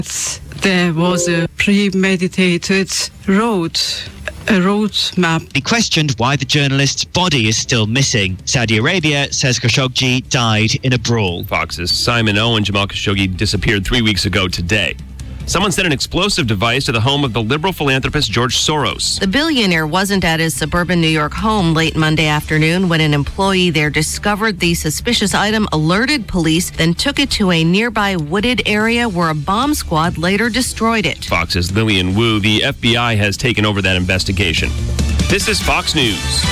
There was a premeditated road map. He questioned why the journalist's body is still missing. Saudi Arabia says Khashoggi died in a brawl. Fox's Simon Owen Jamal Khashoggi disappeared 3 weeks ago today. Someone sent an explosive device to the home of the liberal philanthropist George Soros. The billionaire wasn't at his suburban New York home late Monday afternoon when an employee there discovered the suspicious item, alerted police, then took it to a nearby wooded area where a bomb squad later destroyed it. Fox's Lillian Wu, the FBI has taken over that investigation. This is Fox News.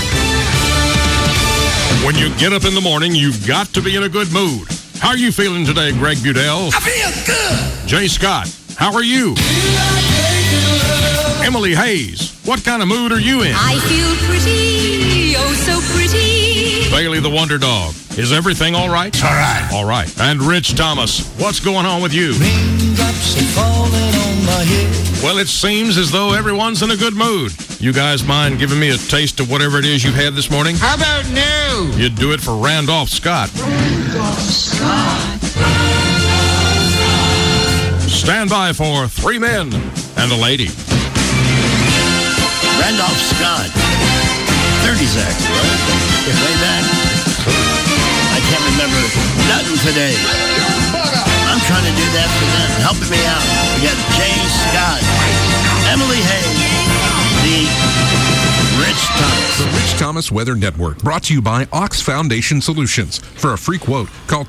When you get up in the morning, you've got to be in a good mood. How are you feeling today, Greg Budell? I feel good. Jay Scott, how are you? Emily Hayes, what kind of mood are you in? I feel pretty, oh so pretty. Bailey the Wonder Dog, is everything all right? All right. All right. And Rich Thomas, what's going on with you? Raindrops are falling on my head. Well, it seems as though everyone's in a good mood. You guys mind giving me a taste of whatever it is you've had this morning? How about new? You'd do it for Randolph Scott. Randolph Scott. Stand by for 3 men and a lady. Randolph Scott. 30s act, right? Way back. I can't remember nothing today. I'm trying to do that for them. Helping me out. We got Jay Scott, Emily Hayes, the Rich Thomas. The Rich Thomas Weather Network, brought to you by Ox Foundation Solutions. For a free quote, call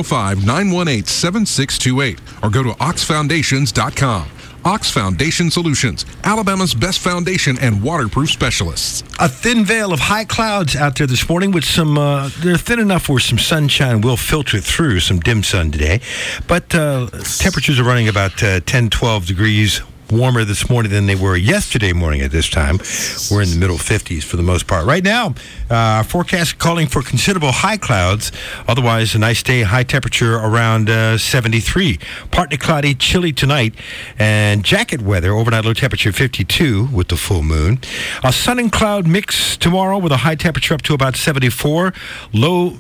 205-918-7628 or go to oxfoundations.com. Ox Foundation Solutions, Alabama's best foundation and waterproof specialists. A thin veil of high clouds out there this morning with some, they're thin enough where some sunshine will filter through, some dim sun today. But temperatures are running about 10, 12 degrees warmer this morning than they were yesterday morning at this time. We're in the middle 50s for the most part. Right now, our forecast calling for considerable high clouds. Otherwise, a nice day, high temperature around 73. Partly cloudy, chilly tonight, and jacket weather, overnight low temperature 52 with the full moon. A sun and cloud mix tomorrow with a high temperature up to about 74. Low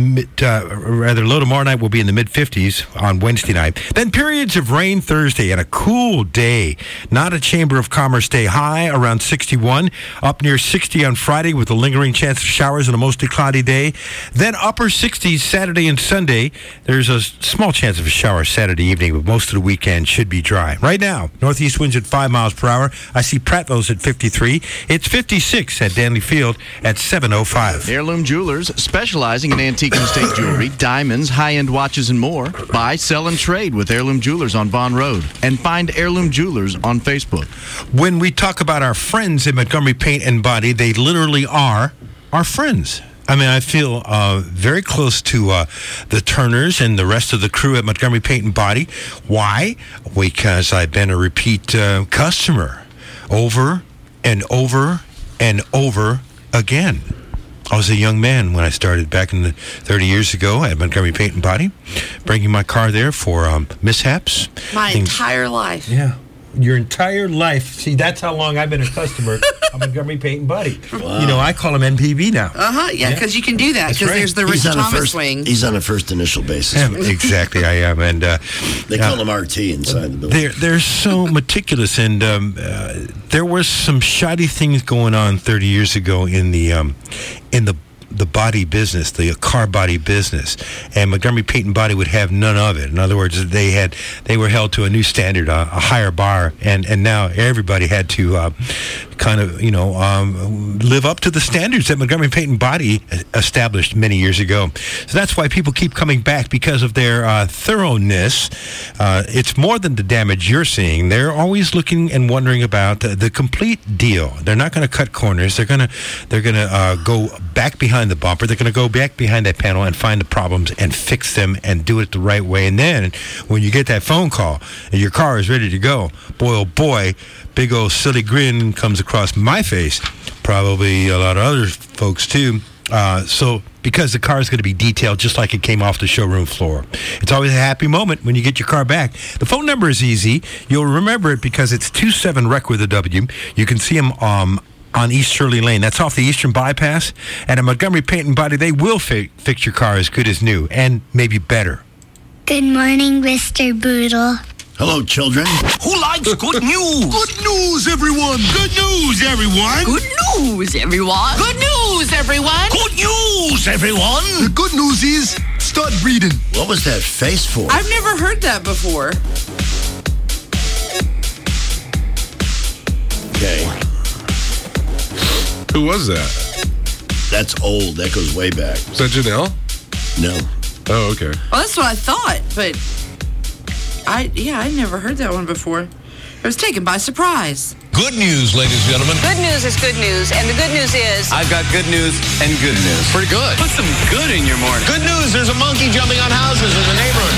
tomorrow night will be in the mid-50s on Wednesday night. Then periods of rain Thursday and a cool day. Not a Chamber of Commerce day. High around 61, up near 60 on Friday with a lingering chance of showers and a mostly cloudy day. Then upper 60s Saturday and Sunday. There's a small chance of a shower Saturday evening, but most of the weekend should be dry. Right now, northeast winds at 5 miles per hour. I see Prattville's at 53. It's 56 at Danley Field at 7:05. Heirloom Jewelers, specializing in antique and estate jewelry, diamonds, high-end watches, and more. Buy, sell, and trade with Heirloom Jewelers on Vaughn Road. And find Heirloom Jewelers on Facebook. When we talk about our friends at Montgomery Paint and Body, they literally are our friends. I mean, I feel very close to the Turners and the rest of the crew at Montgomery Paint and Body. Why? Because I've been a repeat customer over and over and over again. I was a young man when I started back in 30 years ago at Montgomery Paint and Body, bringing my car there for mishaps. Entire life. Yeah. Your entire life. See, that's how long I've been a customer of Montgomery Paint and Body. Wow. You know, I call them MPB now. Yeah, because you can do that, because there's the Rich Thomas wing. He's on a first initial basis. Yeah, exactly, I am. And they call him RT inside the building. They're so meticulous, and there were some shoddy things going on 30 years ago in the body business, the car body business, and Montgomery Paint and Body would have none of it. In other words, they were held to a new standard, a higher bar, and now everybody had to live up to the standards that Montgomery Paint and Body established many years ago. So that's why people keep coming back, because of their thoroughness. It's more than the damage you're seeing. They're always looking and wondering about the complete deal. They're not going to cut corners. They're going to go back behind the bumper. They're going to go back behind that panel and find the problems and fix them and do it the right way. And then when you get that phone call and your car is ready to go, boy, oh boy, big old silly grin comes across my face. Probably a lot of other folks too. So because the car is going to be detailed just like it came off the showroom floor. It's always a happy moment when you get your car back. The phone number is easy. You'll remember it because it's 27-REC with a W. You can see them on East Shirley Lane. That's off the Eastern Bypass. And at Montgomery Paint and Body, they will fix your car as good as new and maybe better. Good morning, Mr. Boodle. Hello, children. Who likes good news? Good news, everyone. Good news, everyone. Good news, everyone. Good news, everyone. Good news, everyone. The good news is, start reading. What was that face for? I've never heard that before. Okay. Who was that? That's old. That goes way back. Is that Janelle? No. Oh, okay. Well, that's what I thought, but I'd never heard that one before. I was taken by surprise. Good news, ladies and gentlemen. Good news is good news, and the good news is... I've got good news and good news. Pretty good. Put some good in your morning. Good news, there's a monkey jumping on houses in the neighborhood.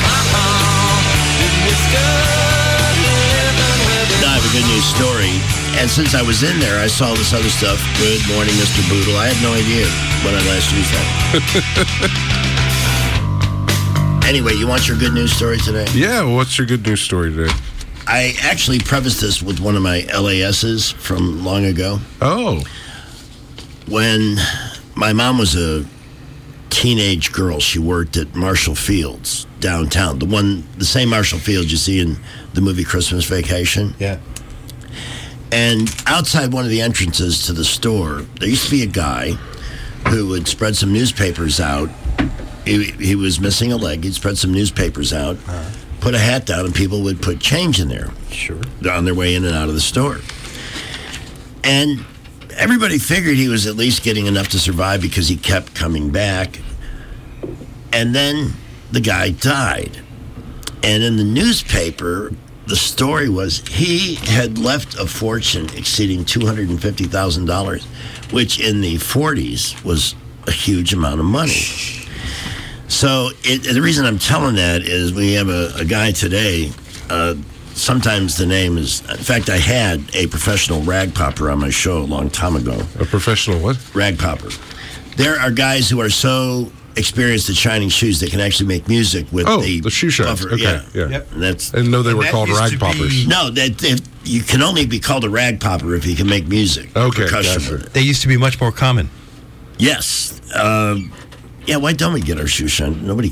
Now I have a good news story. And since I was in there, I saw this other stuff. Good morning, Mr. Boodle. I had no idea when I last used that. Anyway, you want your good news story today? Yeah, what's your good news story today? I actually prefaced this with one of my LASs from long ago. Oh. When my mom was a teenage girl, she worked at Marshall Fields downtown. The same Marshall Fields you see in the movie Christmas Vacation. Yeah. And outside one of the entrances to the store, there used to be a guy who would spread some newspapers out. He was missing a leg. He'd spread some newspapers out, put a hat down, and people would put change in there. Sure. On their way in and out of the store. And everybody figured he was at least getting enough to survive because he kept coming back. And then the guy died. And in the newspaper, the story was he had left a fortune exceeding $250,000, which in the 40s was a huge amount of money. So the reason I'm telling that is we have a guy today. Sometimes the name is... In fact, I had a professional rag popper on my show a long time ago. A professional what? Rag popper. There are guys who are so experienced at shining shoes they can actually make music with the shoe shines. buffer. Okay, yeah. Yep. And that's, I didn't know they were called rag poppers. No, you can only be called a rag popper if you can make music. Okay, gotcha. They used to be much more common. Yes. Yeah, why don't we get our shoe shine? Nobody.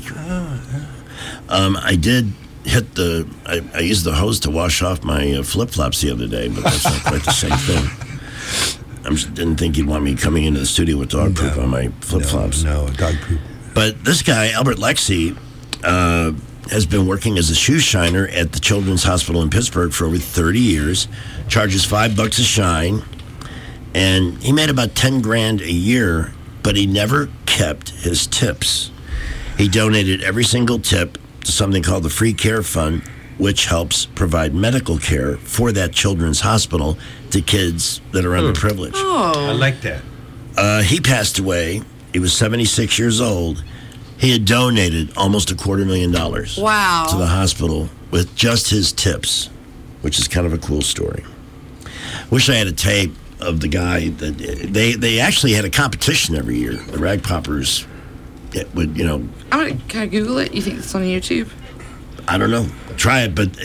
I did hit I used the hose to wash off my flip-flops the other day, but that's not quite the same thing. I didn't think you'd want me coming into the studio with dog poop on my flip-flops. No, dog poop. But this guy, Albert Lexie, has been working as a shoe shiner at the Children's Hospital in Pittsburgh for over 30 years, charges $5 a shine, and he made about $10,000 a year, but he never kept his tips. He donated every single tip to something called the Free Care Fund, which helps provide medical care for that children's hospital to kids that are underprivileged. I like that. He passed away. He was 76 years old. He had donated almost $250,000 Wow. to the hospital with just his tips, which is kind of a cool story. Wish I had a tape of the guy that they actually had a competition every year. The rag poppers would, Can I Google it? You think it's on YouTube? I don't know. Try it, but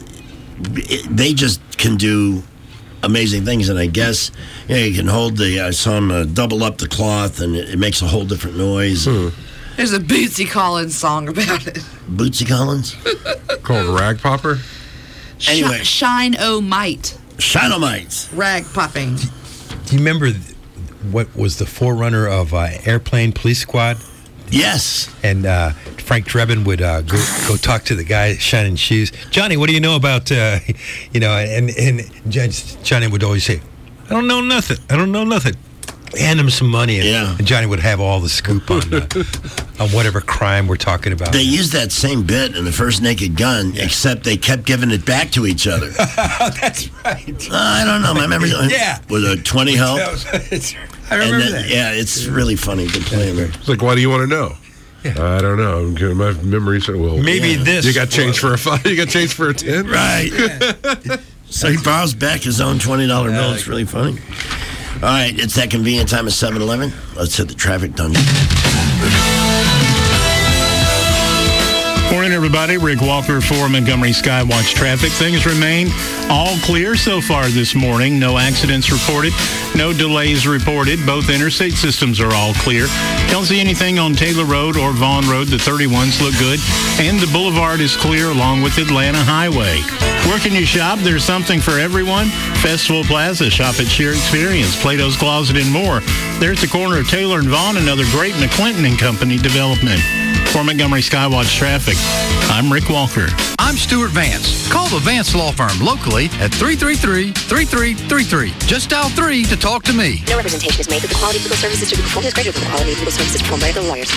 they just can do amazing things. And I guess you can hold I saw him double up the cloth, and it makes a whole different noise. There's a Bootsy Collins song about it. Bootsy Collins? Called Rag Popper? Anyway. Shine-O-Mite. Shine-O-Mite. Rag popping. Do you remember what was the forerunner of Airplane Police Squad? Yes. And Frank Drebin would go talk to the guy shining shoes. Johnny, what do you know about, and Johnny would always say, I don't know nothing. Hand him some money, and Johnny would have all the scoop on whatever crime we're talking about. They used that same bit in the first Naked Gun, except they kept giving it back to each other. That's right. I don't know. My memory was a 20 help. I remember that. Yeah, it's really funny to play there. It's like, why do you want to know? Yeah. I don't know. My memory said, well, maybe this. You got change for a 5. You got change for a 10. Right. Yeah. So he borrows back his own $20 bill. It's really funny. All right, it's that convenient time of 7-Eleven. Let's hit the traffic dungeon. For everybody. Rick Walker for Montgomery Skywatch Traffic. Things remain all clear so far this morning. No accidents reported. No delays reported. Both interstate systems are all clear. Don't see anything on Taylor Road or Vaughn Road. The 31s look good. And the boulevard is clear along with Atlanta Highway. Where can you shop? There's something for everyone. Festival Plaza. Shop at Sheer Experience, Plato's Closet, and more. There's the corner of Taylor and Vaughn, another great McClinton and Company development. For Montgomery Skywatch Traffic, I'm Rick Walker. I'm Stuart Vance. Call the Vance Law Firm locally at 333-3333. Just dial 3 to talk to me. No representation is made that the quality of legal services to be performed is greater than the quality of legal services performed by other lawyers.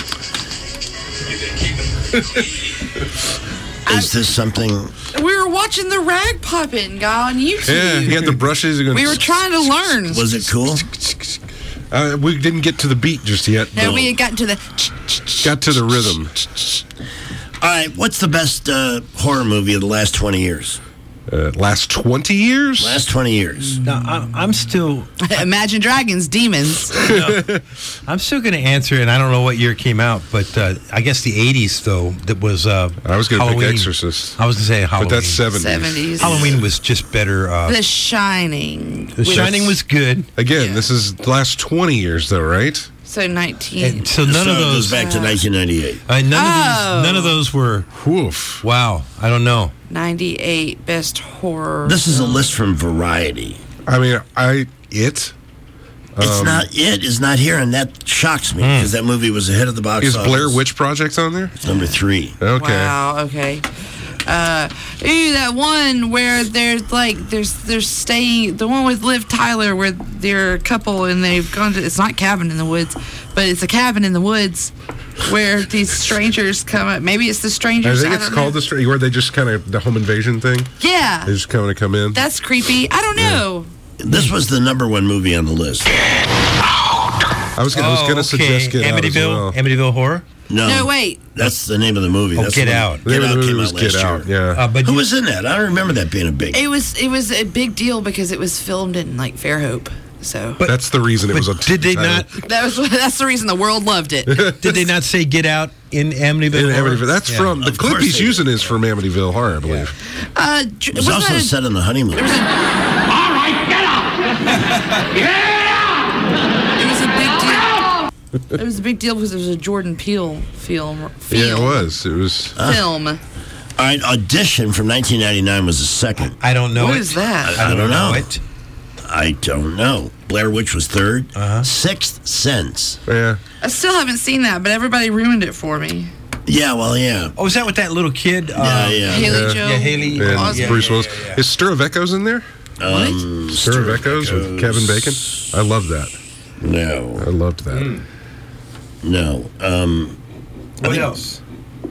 Is this something? We were watching the rag puppet guy on YouTube. Yeah, he had the brushes. We were trying to learn. Was it cool? We didn't get to the beat just yet. No, we had gotten to the... Got to the rhythm. All right, what's the best horror movie of the last 20 years? Last 20 years? Last 20 years. No, I'm still... Imagine Dragons, Demons. No, I'm still going to answer, and I don't know what year it came out, but I guess the 80s, though, that was I was going to pick Halloween. Exorcist. I was going to say Halloween. But that's 70s. 70s. Halloween was just better. The Shining. The Shining was good. Again, this is the last 20 years, though, right? So 19. So none of those... goes back to 1998. None of those were... Oof. Wow, I don't know. 98 best horror. This is a list from Variety. I mean, It's not It is not here, and that shocks me because that movie was ahead of the box Is office. Blair Witch Project on there? It's number 3. Okay. Wow, okay. That one where they're staying, the one with Liv Tyler where they're a couple and they've gone to, it's not Cabin in the Woods, but it's a cabin in the woods where these strangers come up. Maybe it's the strangers. I think it's called the where they just kind of, the home invasion thing. Yeah. They just kind of come in. That's creepy. I don't know. This was the number 1 movie on the list. I was going to suggest Get Out as well. Amityville Horror? No, wait. That's the name of the movie. Oh, That's Get the Out. Get Out came out Get last Out, year. yeah. Who was in that? I don't remember that being a big. It was a big deal because it was filmed in like Fairhope. So that's the reason it was a Did they not? That's the reason the world loved it. Did they not say Get Out in Amityville? Horror? That's from the clip he's using is from Amityville Horror, I believe. It was also set in the honeymoon. All right, get out! It was a big deal. It was a big deal because it was a Jordan Peele film. Yeah, it was. It was film. All right, Audition from 1999 was the second. I don't know What it. is that? I don't know it. I don't know. Blair Witch was third. Sixth Sense. Yeah. I still haven't seen that, but everybody ruined it for me. Yeah, well, yeah. Oh, is that with that little kid? Haley Joel Yeah, Haley. And Bruce Willis. Is Stir of Echoes in there? Stir of Echoes with Kevin Bacon? I love that. No. I loved that. No. What else?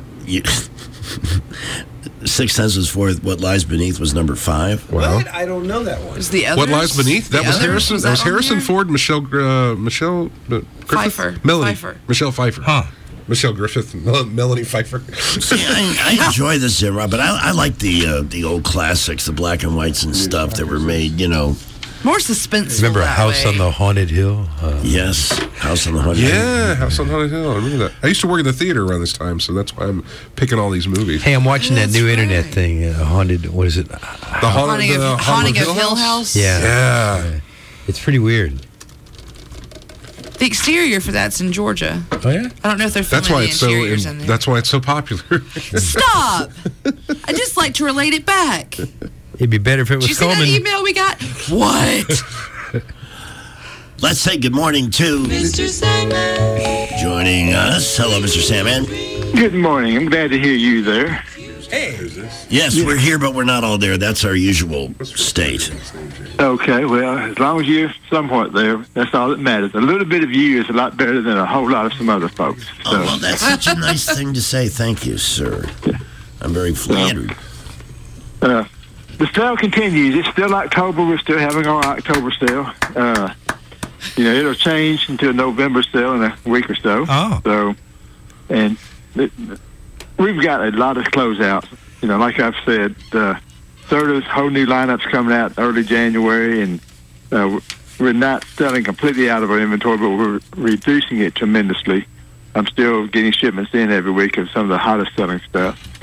Sixth Sense was fourth. What Lies Beneath was number 5. Wow. What? I don't know that one. Was the others? What Lies Beneath? That was Harrison. That was Harrison Ford, Michelle Griffith? Pfeiffer. Melanie. Pfeiffer. Michelle Pfeiffer. Huh. Michelle Griffith, Melanie Pfeiffer. See, I enjoy this genre, but I like the old classics, the black and whites and stuff that were made, More suspenseful. Remember that House way. on the Haunted Hill? Yes, House on the Haunted Hill. Yeah, House on Haunted Hill. I remember that. I used to work in the theater around this time, so that's why I'm picking all these movies. Hey, I'm watching that new right. internet thing. Haunted. What is it? The Haunting of Hill House? Yeah. It's pretty weird. The exterior for that's in Georgia. Oh yeah. I don't know if they're filming That's why the it's so. interiors in there. That's why it's so popular. Stop! I just like to relate it back. It'd be better if it was Did you see that Coleman. email we got? What? Let's say good morning to Mr. Sandman. joining us. Hello, Mr. Sandman. Good morning. I'm glad to hear you there. Hey. Yes, we're here, but we're not all there. That's our usual state. Okay, well, as long as you're somewhat there, that's all that matters. A little bit of you is a lot better than a whole lot of some other folks. So. Oh, well, that's such a nice thing to say. Thank you, sir. I'm very flattered. The sale continues. It's still October. We're still having our October sale. It'll change into a November sale in a week or so. Oh. So, and we've got a lot of closeouts. Like I've said, Serta's whole new lineup's coming out early January, and we're not selling completely out of our inventory, but we're reducing it tremendously. I'm still getting shipments in every week of some of the hottest selling stuff.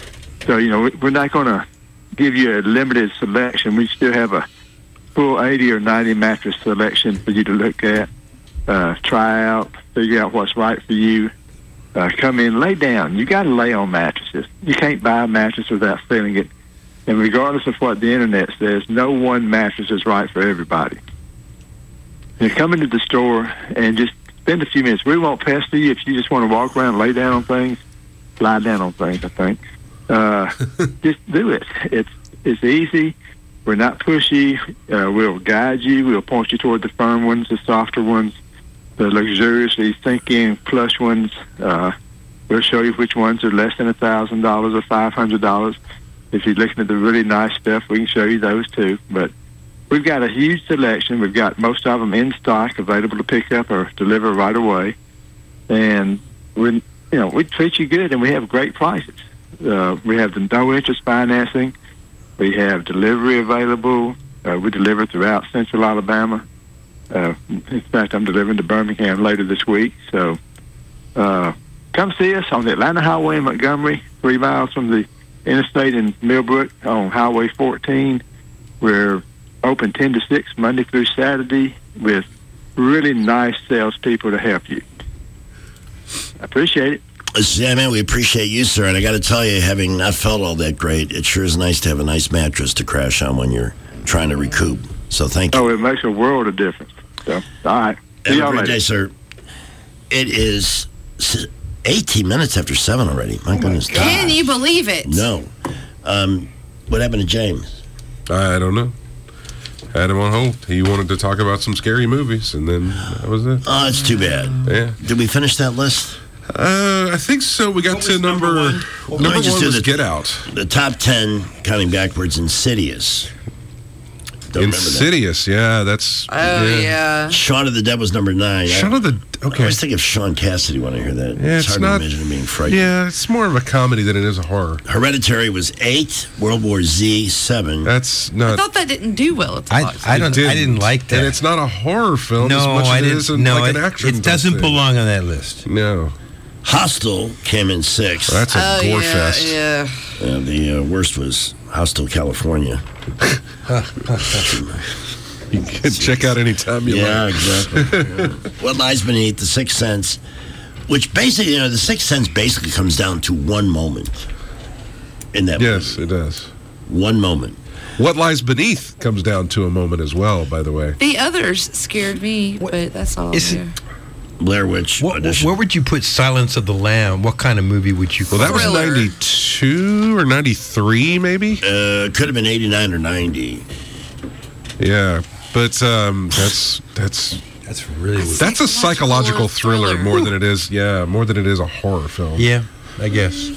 So, we're not going to give you a limited selection. We still have a full 80 or 90 mattress selection for you to look at, try out, figure out what's right for you. Come in, lay down. You got to lay on mattresses. You can't buy a mattress without feeling it. And regardless of what the internet says, no one mattress is right for everybody. You come into the store and just spend a few minutes. We won't pester you if you just want to walk around and lay down on things. Lie down on things, I think. Just do it. It's easy. We're not pushy. We'll guide you. We'll point you toward the firm ones, the softer ones, the luxuriously sink-in plush ones. We'll show you which ones are less than $1,000 or $500. If you're looking at the really nice stuff, we can show you those too. But we've got a huge selection. We've got most of them in stock, available to pick up or deliver right away. And we treat you good, and we have great prices. We have the no-interest financing. We have delivery available. We deliver throughout Central Alabama. In fact, I'm delivering to Birmingham later this week. So come see us on the Atlanta Highway in Montgomery, 3 miles from the interstate in Millbrook on Highway 14. We're open 10 to 6 Monday through Saturday with really nice salespeople to help you. I appreciate it. Yeah, man, we appreciate you, sir. And I got to tell you, having not felt all that great, it sure is nice to have a nice mattress to crash on when you're trying to recoup. So thank you. Oh, it makes a world of difference. So, all right. See Have y'all a great later. day, sir. It is 18 minutes after 7 already. My goodness. Can you believe it? No. What happened to James? I don't know. Had him on hold. He wanted to talk about some scary movies, and then that was it. Oh, it's too bad. Yeah. Did we finish that list? I think so. We got to number one. Number one was Get Out. The top 10, counting backwards, Insidious. Don't Insidious, yeah, that's... yeah. Shaun of the Dead was number 9. Shaun of the... Okay. I always think of Sean Cassidy when I hear that. Yeah, it's hard not, to imagine him being frightened. Yeah, it's more of a comedy than it is a horror. Hereditary was 8. World War Z, 7. That's not... I thought that didn't do well at the box. I didn't like that. And it's not a horror film No, as much I as it didn't. is No, an action it doesn't thing. belong on that list. No. Hostel came in 6. That's a gore fest. Yeah. The worst was Hostel, California. You can check out anytime you like. Yeah, exactly. What Lies Beneath, The Sixth Sense, which basically, The Sixth Sense basically comes down to one moment in that movie. Yes, it does. One moment. What Lies Beneath comes down to a moment as well, by the way. The others scared me, but that's all. Blair Witch Where would you put Silence of the Lamb? What kind of movie would you call Well, that was 92 or 93, maybe? Could have been 89 or 90. Yeah, but that's really that's a psychological thriller more than it is a horror film. Yeah, I guess.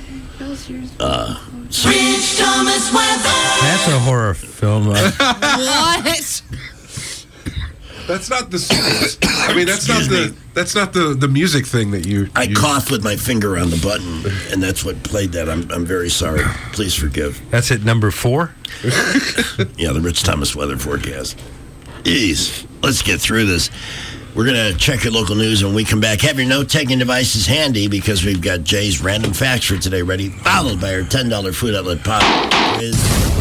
Rich Thomas Weather. That's a horror film. What? That's not the. I mean, that's not the music thing that you. I coughed with my finger on the button, and that's what played that. I'm very sorry. Please forgive. That's at number 4? Yeah, the Rich Thomas weather forecast. Jeez, let's get through this. We're going to check your local news when we come back. Have your note-taking devices handy because we've got Jay's random facts for today ready, followed by our $10 food outlet pop quiz.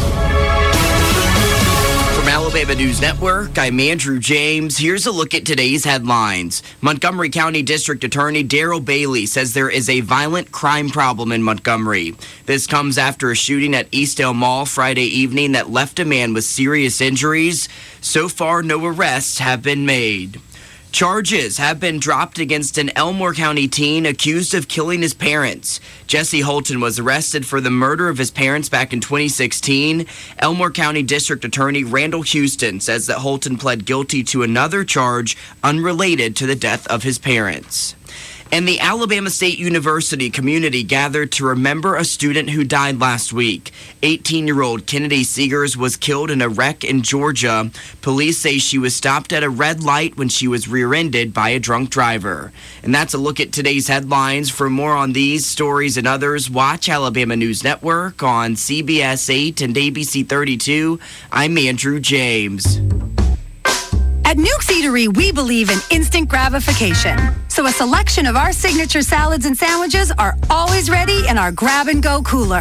From Alabama News Network, I'm Andrew James. Here's a look at today's headlines. Montgomery County District Attorney Daryl Bailey says there is a violent crime problem in Montgomery. This comes after a shooting at Eastdale Mall Friday evening that left a man with serious injuries. So far, no arrests have been made. Charges have been dropped against an Elmore County teen accused of killing his parents. Jesse Holton was arrested for the murder of his parents back in 2016. Elmore County District Attorney Randall Houston says that Holton pled guilty to another charge unrelated to the death of his parents. And the Alabama State University community gathered to remember a student who died last week. 18-year-old Kennedy Seegers was killed in a wreck in Georgia. Police say she was stopped at a red light when she was rear-ended by a drunk driver. And that's a look at today's headlines. For more on these stories and others, watch Alabama News Network on CBS 8 and ABC 32. I'm Andrew James. At Nuke's Eatery, we believe in instant gratification. So a selection of our signature salads and sandwiches are always ready in our grab-and-go cooler.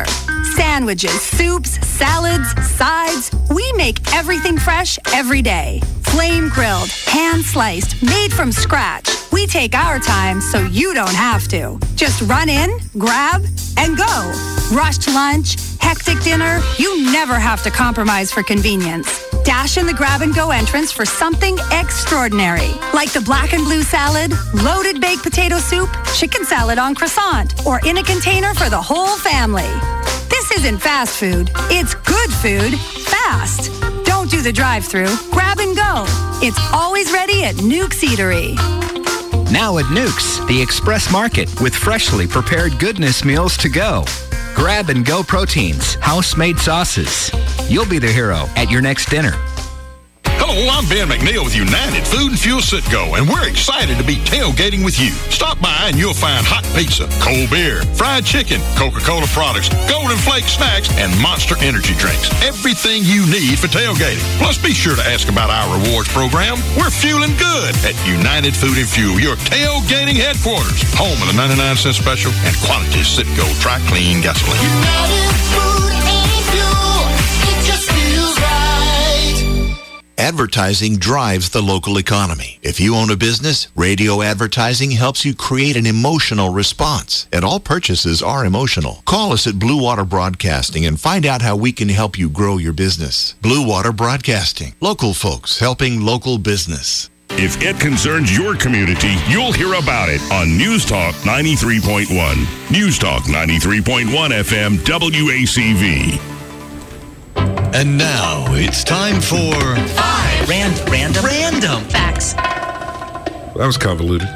Sandwiches, soups, salads, sides. We make everything fresh every day. Flame grilled, hand sliced, made from scratch. We take our time so you don't have to. Just run in, grab, and go. Rushed lunch, hectic dinner, you never have to compromise for convenience. Dash in the grab-and-go entrance for something extraordinary, like the black and blue salad, loaded baked potato soup, chicken salad on croissant, or in a container for the whole family. This isn't fast food. It's good food, fast. Don't do the drive-thru. Grab and go. It's always ready at Nuke's Eatery. Now at Nuke's, the Express Market with freshly prepared goodness meals to go. Grab and go proteins, house-made sauces. You'll be the hero at your next dinner. Hello, I'm Ben McNeil with United Food and Fuel Citgo, and we're excited to be tailgating with you. Stop by and you'll find hot pizza, cold beer, fried chicken, Coca-Cola products, Golden Flake snacks, and Monster energy drinks. Everything you need for tailgating. Plus, be sure to ask about our rewards program. We're fueling good at United Food and Fuel, your tailgating headquarters. Home of the 99-cent special and quality Citgo Tri-Clean gasoline. United Food and Fuel, it just feels right. Advertising drives the local economy. If you own a business, radio advertising helps you create an emotional response. And all purchases are emotional. Call us at Blue Water Broadcasting and find out how we can help you grow your business. Blue Water Broadcasting. Local folks helping local business. If it concerns your community, you'll hear about it on News Talk 93.1. News Talk 93.1 FM WACV. And now it's time for 5 random facts. That was convoluted.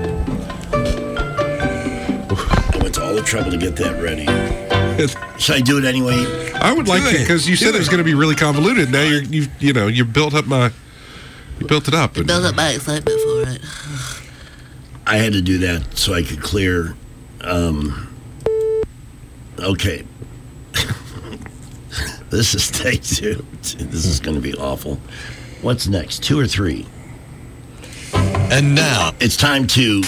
I went to all the trouble to get that ready. Should I do it anyway? I would like to, because you said it was going to be really convoluted. Now you built it up. Built up my excitement for it. I had to do that so I could clear. Okay. This is take 2. This is going to be awful. What's next? 2 or 3? And now it's time to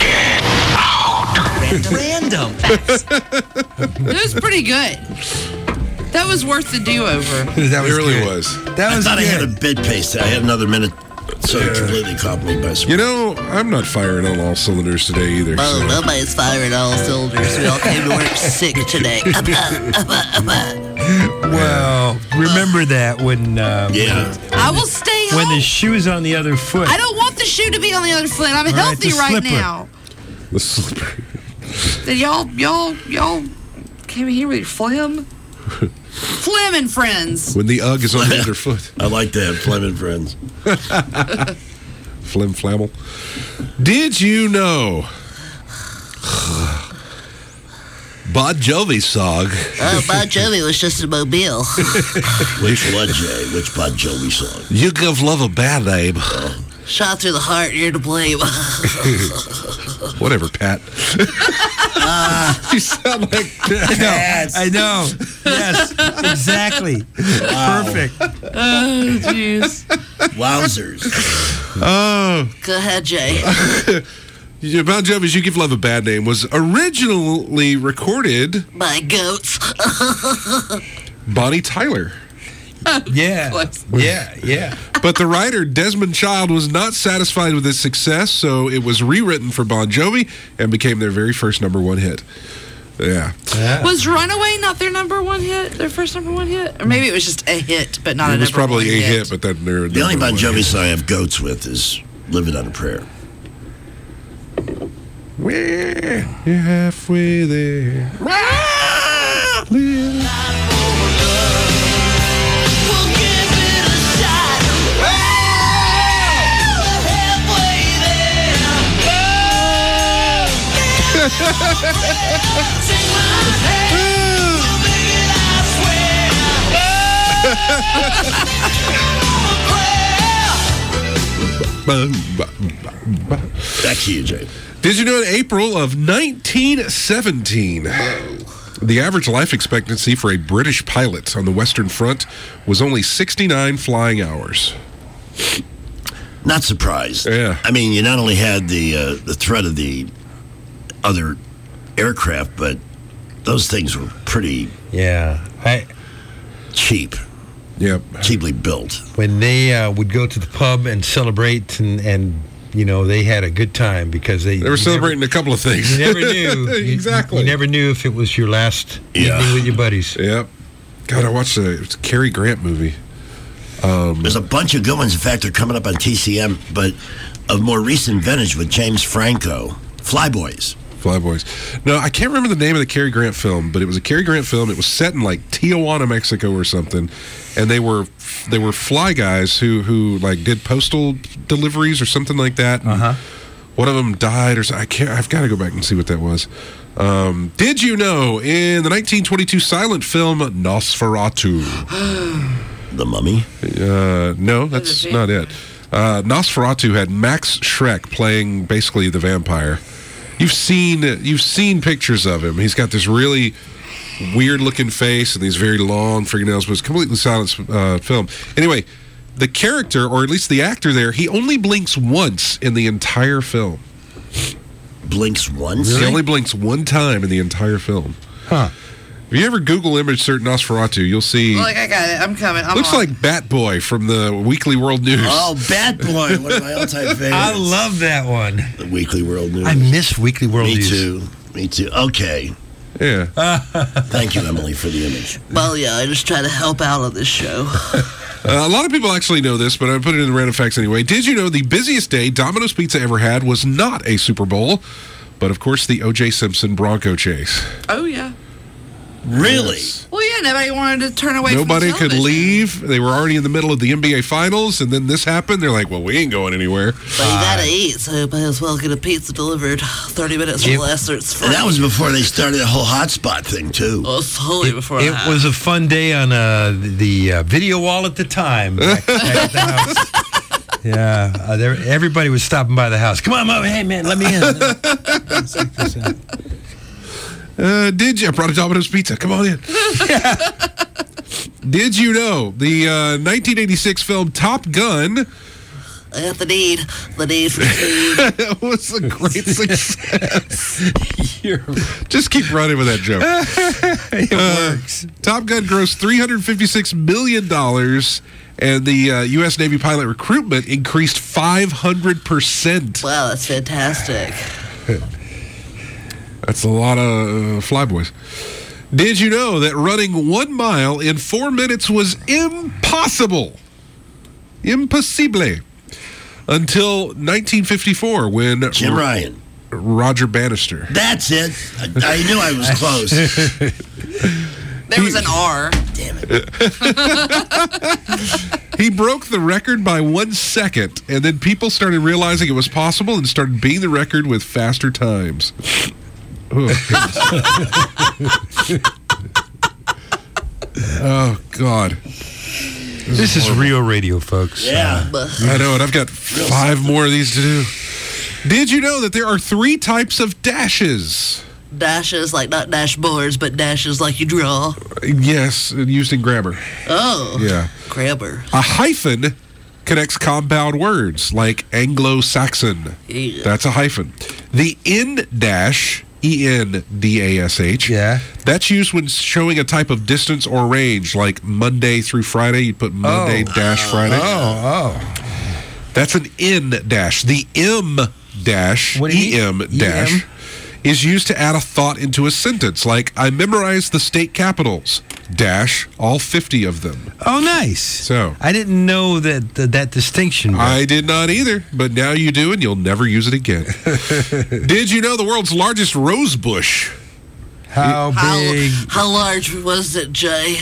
random facts. It was pretty good. That was worth the do-over. That really was. I thought I had a bit pace. I had another minute, so it completely caught me by surprise. You know, I'm not firing on all cylinders today either. Well, nobody's firing all cylinders. We all came to work sick today. Well, remember that when... I will stay home. When the shoe's on the other foot. I don't want the shoe to be on the other foot. I'm healthy right now. The slipper. Then y'all came here with your phlegm? Phlegm and friends. When the UGG is on the other foot. I like that, phlegm and friends. Flim flammel. Did you know... Bon Jovi song. Bon Jovi was just a mobile. Which one, Jay? Which Bon Jovi song? You give love a bad name. Shot through the heart, you're to blame. Whatever, Pat. You sound like Pat. I know. Yes, exactly. Wow. Perfect. Oh, jeez. Wowzers. Oh. Go ahead, Jay. Bon Jovi's You Give Love a Bad Name was originally recorded by goats. Bonnie Tyler. Yeah. But the writer, Desmond Child, was not satisfied with its success, so it was rewritten for Bon Jovi and became their very first #1 hit. Yeah. Was Runaway not their #1 hit? Their first #1 hit? Or maybe it was just a hit, but not a #1 hit. It was probably a hit, but then they're the only Bon Jovi song I have goats with is Living on a Prayer. We're halfway there. Back to you, Jay. Did you know in April of 1917, the average life expectancy for a British pilot on the Western Front was only 69 flying hours? Not surprised. Yeah. I mean, you not only had the threat of the other aircraft, but those things were pretty cheap. Yep. Cheaply built. When they would go to the pub and celebrate and they had a good time because they were celebrating a couple of things. You never knew. Exactly. You never knew if it was your last evening with your buddies. Yep. God, I watched a Cary Grant movie. There's a bunch of good ones. In fact, they're coming up on TCM, but of more recent vintage with James Franco, Flyboys. No, I can't remember the name of the Cary Grant film, but it was a Cary Grant film. It was set in like Tijuana, Mexico, or something, and they were fly guys who like did postal deliveries or something like that. One of them died, or I've got to go back and see what that was. Did you know in the 1922 silent film Nosferatu? The Mummy? No, that's not it. Nosferatu had Max Schreck playing basically the vampire. You've seen pictures of him. He's got this really weird-looking face and these very long fingernails, but it's a completely silent film. Anyway, the character, or at least the actor there, he only blinks once in the entire film. Blinks once? He only blinks one time in the entire film. Huh. If you ever Google image search Nosferatu, you'll see... Look, I got it. I'm coming. Looks like Bat Boy from the Weekly World News. Oh, Bat Boy, one of my all-time favorites. I love that one. The Weekly World News. I miss Weekly World News. Me too. Okay. Yeah. Thank you, Emily, for the image. Well, yeah, I just try to help out on this show. A lot of people actually know this, but I put it in the random facts anyway. Did you know the busiest day Domino's Pizza ever had was not a Super Bowl, but of course the O.J. Simpson Bronco chase? Oh, yeah. Really? Well, yeah, nobody wanted to turn away Nobody from could leave. They were already in the middle of the NBA Finals, and then this happened. They're like, well, we ain't going anywhere. But you gotta eat, so you might as well get a pizza delivered 30 minutes or less, or it's free. And that was before they started the whole hotspot thing, too. Oh, it's totally before that. It was a fun day on the video wall at the time. Back at the house. Yeah, everybody was stopping by the house. Come on, Mom. Hey, man, let me in. Let's check this out. Did you? I brought a Domino's Pizza. Come on in. Did you know the 1986 film Top Gun? I got the need for speed. Was a great success. Just keep running with that joke. It works. Top Gun grossed $356 million, and the U.S. Navy pilot recruitment increased 500%. Wow, that's fantastic. That's a lot of flyboys. Did you know that running 1 mile in 4 minutes was impossible? Impossible. Until 1954 when... Jim Ryan. Roger Bannister. That's it. I knew I was close. There was an R. Damn it. He broke the record by 1 second, and then people started realizing it was possible and started beating the record with faster times. Oh, God. This is real radio, folks. Yeah. I know, and I've got 5 more of these to do. Did you know that there are 3 types of dashes? Dashes, like not dashboards, but dashes like you draw. Yes, used in grammar. Oh. Yeah. Grammar. A hyphen connects compound words, like Anglo-Saxon. Yeah. That's a hyphen. The in dash... E-N-D-A-S-H. Yeah. That's used when showing a type of distance or range, like Monday through Friday. You put Monday dash Friday. That's an in dash. The M dash, E-M dash, is used to add a thought into a sentence, like, I memorized the state capitals, dash, all 50 of them. Oh, nice. So I didn't know that distinction. I did not either, but now you do, and you'll never use it again. Did you know the world's largest rose bush? How big? How large was it, Jay?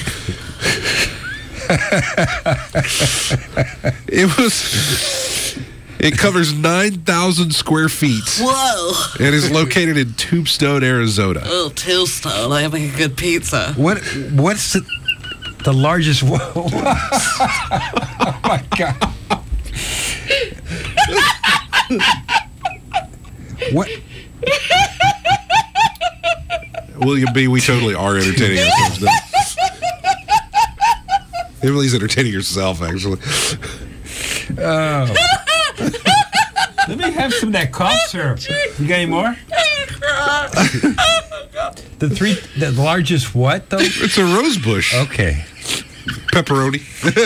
It covers 9,000 square feet. Whoa! It is located in Tombstone, Arizona. Oh, Tombstone. I make a good pizza. What's the largest? Oh my God! What? William B., we totally are entertaining ourselves now. Emily's entertaining herself, actually. Oh. Let me have some of that cough syrup. You got any more? The largest what, though? It's a rose bush. Okay. Pepperoni.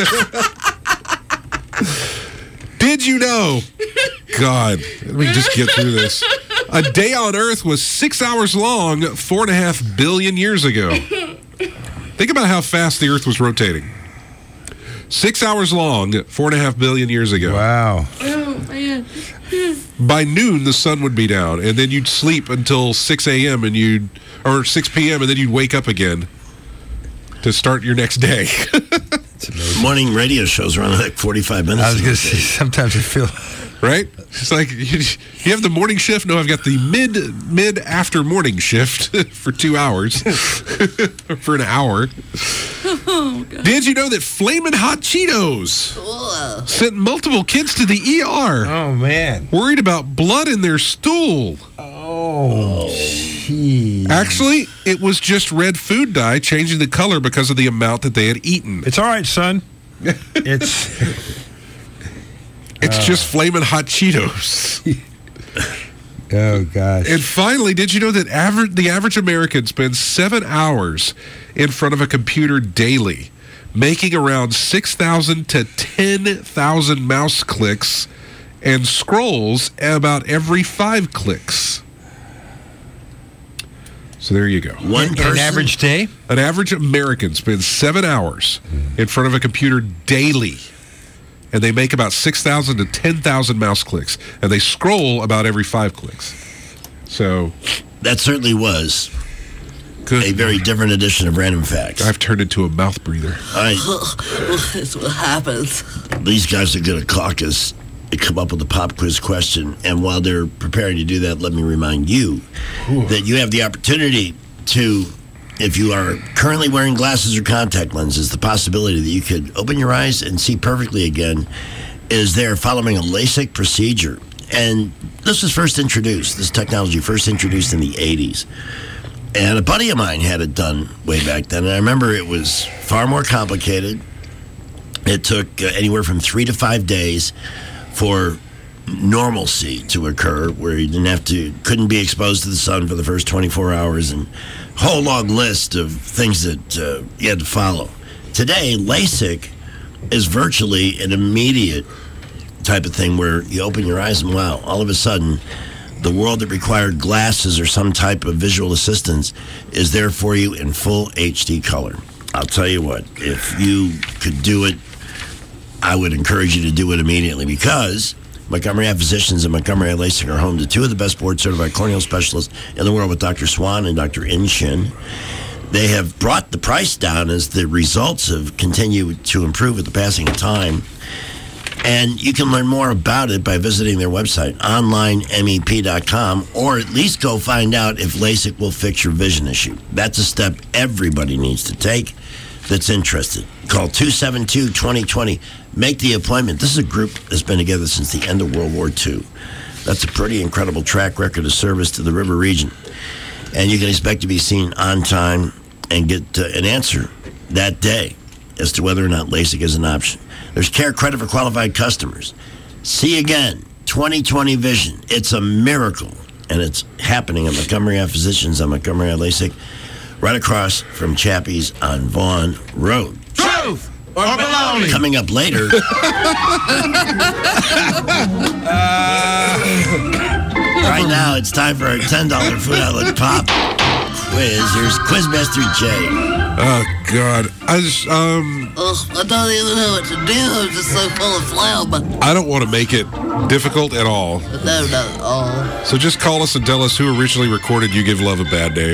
Did you know? God, let me just get through this. A day on Earth was 6 hours long 4.5 billion years ago. Think about how fast the Earth was rotating. 6 hours long 4.5 billion years ago. Wow. Oh, man. By noon, the sun would be down, and then you'd sleep until 6 a.m. or 6 p.m., and then you'd wake up again to start your next day. Morning radio shows run like 45 minutes. I was going to say, sometimes I feel... Right? It's like, you have the morning shift? No, I've got the mid-after morning shift for 2 hours. For an hour. Oh, God. Did you know that Flamin' Hot Cheetos sent multiple kids to the ER? Oh, man. Worried about blood in their stool. Oh, gee. Actually, it was just red food dye changing the color because of the amount that they had eaten. It's all right, son. It's just Flamin' Hot Cheetos. Oh, gosh. And finally, did you know that the average American spends 7 hours in front of a computer daily, making around 6,000 to 10,000 mouse clicks and scrolls about every 5 clicks? So there you go. An average day? An average American spends 7 hours in front of a computer daily. And they make about 6,000 to 10,000 mouse clicks. And they scroll about every 5 clicks. So... That certainly was a very different edition of Random Facts. I've turned into a mouth breather. That's what happens. These guys are going to caucus and come up with a pop quiz question. And while they're preparing to do that, let me remind you that you have the opportunity to... If you are currently wearing glasses or contact lenses, the possibility that you could open your eyes and see perfectly again is there following a LASIK procedure. And this technology first introduced in the 80s. And a buddy of mine had it done way back then. And I remember it was far more complicated. It took anywhere from 3 to 5 days for normalcy to occur, where you couldn't be exposed to the sun for the first 24 hours, and a whole long list of things that you had to follow. Today, LASIK is virtually an immediate type of thing where you open your eyes and wow, all of a sudden, the world that required glasses or some type of visual assistance is there for you in full HD color. I'll tell you what, if you could do it, I would encourage you to do it immediately, because Montgomery Eye Physicians and Montgomery Eye LASIK are home to two of the best board-certified corneal specialists in the world with Dr. Swan and Dr. Inshin. They have brought the price down as the results have continued to improve with the passing of time. And you can learn more about it by visiting their website, onlinemep.com, or at least go find out if LASIK will fix your vision issue. That's a step everybody needs to take that's interested. Call 272-2020. Make the appointment. This is a group that's been together since the end of World War II. That's a pretty incredible track record of service to the river region. And you can expect to be seen on time and get an answer that day as to whether or not LASIK is an option. There's care credit for qualified customers. See again, 2020 vision. It's a miracle. And it's happening at Montgomery Eye Physicians on Montgomery Eye LASIK, right across from Chappie's on Vaughan Road. Truth or baloney? Coming up later. Right now, it's time for our $10 Food Outlet Pop Quiz. Here's Quizmaster Jay. Oh, God. I don't even know what to do. I'm just so full of phlegm. I don't want to make it difficult at all. No, not at all. So just call us and tell us who originally recorded You Give Love a Bad Name.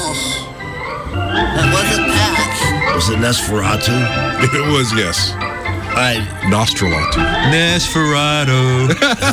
That wasn't Pat. Was it Nosferatu? It was, yes. Nostralatu. Nosferatu.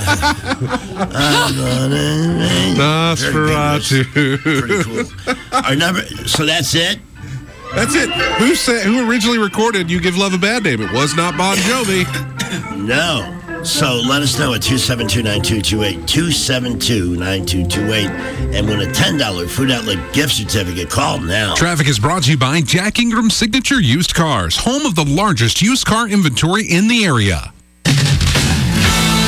Nosferatu. Pretty cool. Our number. So that's it. That's it. Who originally recorded You Give Love a Bad Name? It was not Bon Jovi. No. So let us know at 272-9228, 272-9228, and win a $10 Food Outlet gift certificate. Call now. Traffic is brought to you by Jack Ingram Signature Used Cars, home of the largest used car inventory in the area.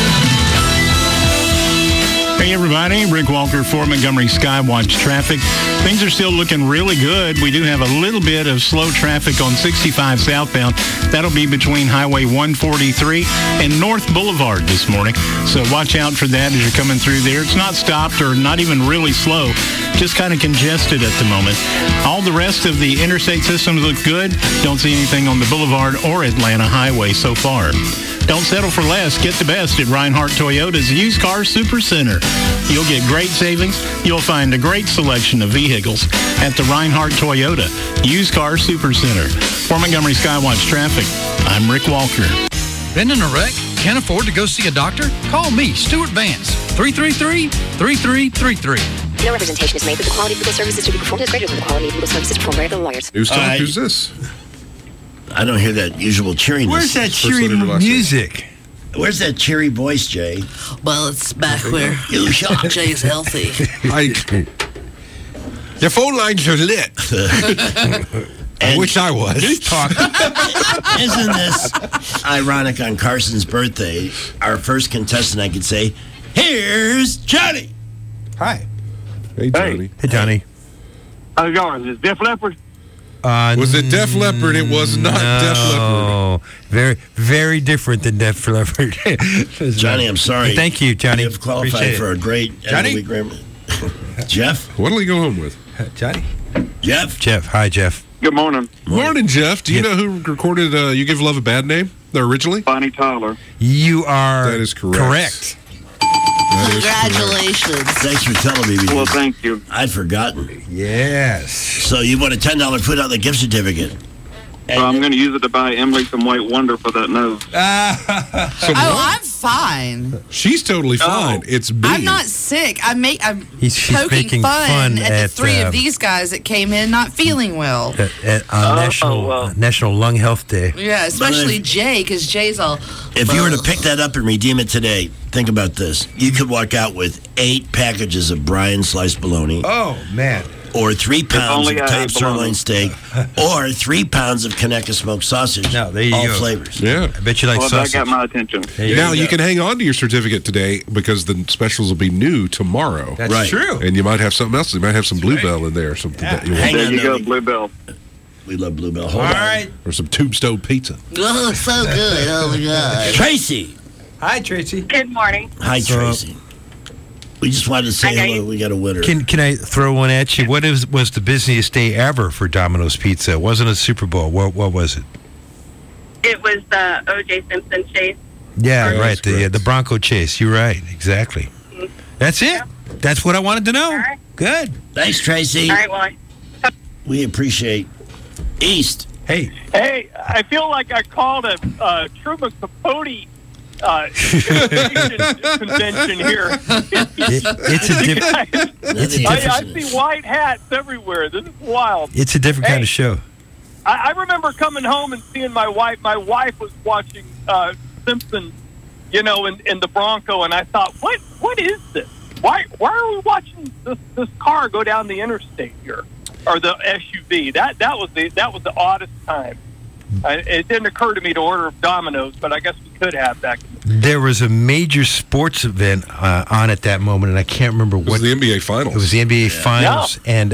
Hey everybody, Rick Walker for Montgomery Skywatch Traffic. Things are still looking really good. We do have a little bit of slow traffic on 65 southbound. That'll be between Highway 143 and North Boulevard this morning. So watch out for that as you're coming through there. It's not stopped or not even really slow, just kind of congested at the moment. All the rest of the interstate systems look good. Don't see anything on the Boulevard or Atlanta Highway so far. Don't settle for less. Get the best at Reinhardt Toyota's Used Car Super Center. You'll get great savings. You'll find a great selection of vehicles at the Reinhardt Toyota Used Car Super Center. For Montgomery Skywatch Traffic, I'm Rick Walker. Been in a wreck? Can't afford to go see a doctor? Call me, Stuart Vance, 333-3333. No representation is made, but the quality of legal services to be performed is greater than the quality of legal services performed by other lawyers. News Talk, who's this? I don't hear that usual cheeriness. Where's that cheery music? Where's that cheery voice, Jay? Well, it's back where Jay's healthy. The phone lines are lit. I wish I was. Isn't this ironic on Carson's birthday? Our first contestant, I could say, here's Johnny. Hi. Hey, Johnny. Hey, Johnny. How's it going? Is it Def Leppard? Was it Def Leppard? It was not Def Leppard. Oh, very, very different than Def Leppard. Johnny, I'm sorry. Thank you, Johnny. You've qualified for a great Johnny. Jeff? What'll he go home with? Johnny. Jeff? Jeff. Hi, Jeff. Good morning. Morning, Jeff. Do you know who recorded You Give Love a Bad Name originally? Bonnie Tyler. You are That is correct. Congratulations. Thanks for telling me. Well, thank you. I'd forgotten. Yes. So you want a $10 put on the gift certificate. So I'm going to use it to buy Emily some White Wonder for that nose. I'm fine. She's totally fine. It's me. I'm not sick. I'm She's poking making fun at the three of these guys that came in not feeling well. On National Lung Health Day. Yeah, especially Jay, because Jay's all... If you were to pick that up and redeem it today, think about this. You could walk out with 8 packages of Brian sliced bologna. Oh, man. Or 3 pounds of type sirloin steak, or 3 pounds of Conecuh smoked sausage. No, there you all go. flavors. Yeah. I bet you like sausage. That got my attention. Now, you can hang on to your certificate today because the specials will be new tomorrow. That's right. True. And you might have something else. You might have some Bluebell in there or something that you want. There you go, Bluebell. We love Bluebell. Hold All on. right. Or some Tombstone pizza. Oh, so good. Oh, my God. Tracy. Hi, Tracy. Good morning. Hi, Tracy. We just wanted to say hello. We got a winner. Can I throw one at you? What was the busiest day ever for Domino's Pizza? It wasn't a Super Bowl. What was it? It was the O.J. Simpson chase. Yeah, right. The Bronco chase. You're right. Exactly. Mm-hmm. That's it. Yeah. That's what I wanted to know. Right. Good. Thanks, Tracy. All right, well. We appreciate East. Hey. Hey, I feel like I called a Truman Capote convention here. I see white hats everywhere. This is wild. It's a different kind of show. I remember coming home and seeing my wife. My wife was watching Simpson, in the Bronco, and I thought, what is this? Why are we watching this car go down the interstate here, or the SUV? That was the oddest time. It didn't occur to me to order Domino's, but I guess we could have back. There was a major sports event on at that moment, and I can't remember what. It was the NBA Finals. It was the NBA Finals, and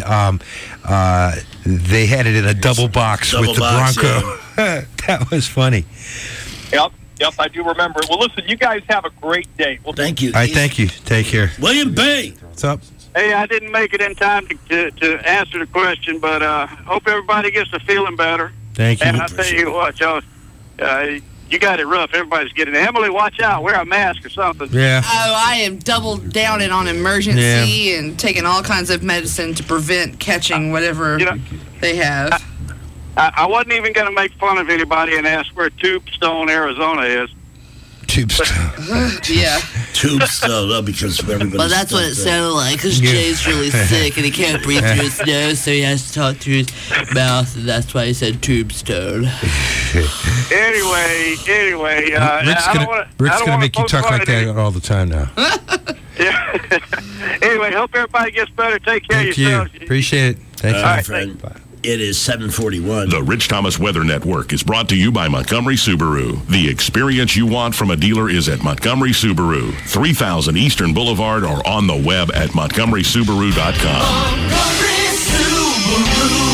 they had it in a double box with the Bronco. Yeah. That was funny. Yep, I do remember it. Well, listen, you guys have a great day. Well, thank you. All right, thank you. Take care. William B. What's up? Hey, I didn't make it in time to answer the question, but hope everybody gets to feeling better. Thank you. And I'll tell you what, y'all, you got it rough. Everybody's getting it. Emily, watch out. Wear a mask or something. Yeah. Oh, I am double downing on emergency and taking all kinds of medicine to prevent catching whatever they have. I wasn't even going to make fun of anybody and ask where Tombstone, Arizona is. Tombstone. Yeah. Tombstone, because everybody. Well, that's what it sounded like, because Jay's really sick and he can't breathe through his nose, so he has to talk through his mouth, and that's why he said Tombstone. Anyway, Rick's gonna make you talk like that all the time now. Yeah. Anyway, hope everybody gets better. Take care of yourselves. Thank you. Appreciate it. Thank you, my friend. Bye. It is 7:41. The Rich Thomas Weather Network is brought to you by Montgomery Subaru. The experience you want from a dealer is at Montgomery Subaru, 3000 Eastern Boulevard, or on the web at montgomerysubaru.com. Montgomery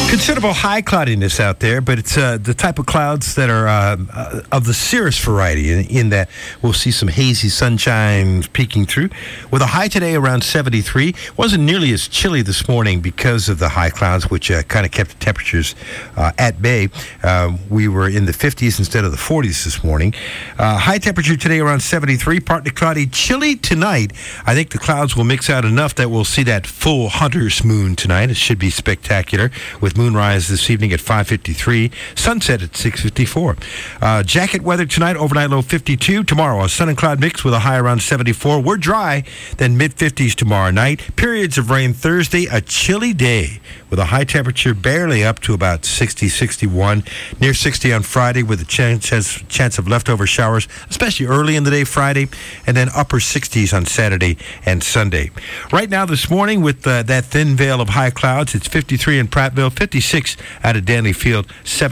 Considerable high cloudiness out there, but it's the type of clouds that are of the cirrus variety, in that we'll see some hazy sunshine peeking through. With a high today around 73. Wasn't nearly as chilly this morning because of the high clouds, which kind of kept the temperatures at bay. We were in the 50s instead of the 40s this morning. High temperature today around 73, partly cloudy. Chilly tonight. I think the clouds will mix out enough that we'll see that full hunter's moon tonight. It should be spectacular, with moonrise this evening at 5:53, sunset at 6:54. Jacket weather tonight, overnight low 52. Tomorrow, a sun and cloud mix with a high around 74. We're dry, then mid-50s tomorrow night. Periods of rain Thursday, a chilly day with a high temperature barely up to about 60, 61. Near 60 on Friday with a chance of leftover showers, especially early in the day Friday, and then upper 60s on Saturday and Sunday. Right now this morning with that thin veil of high clouds, it's 53 in Prattville, 56 out of Danley Field,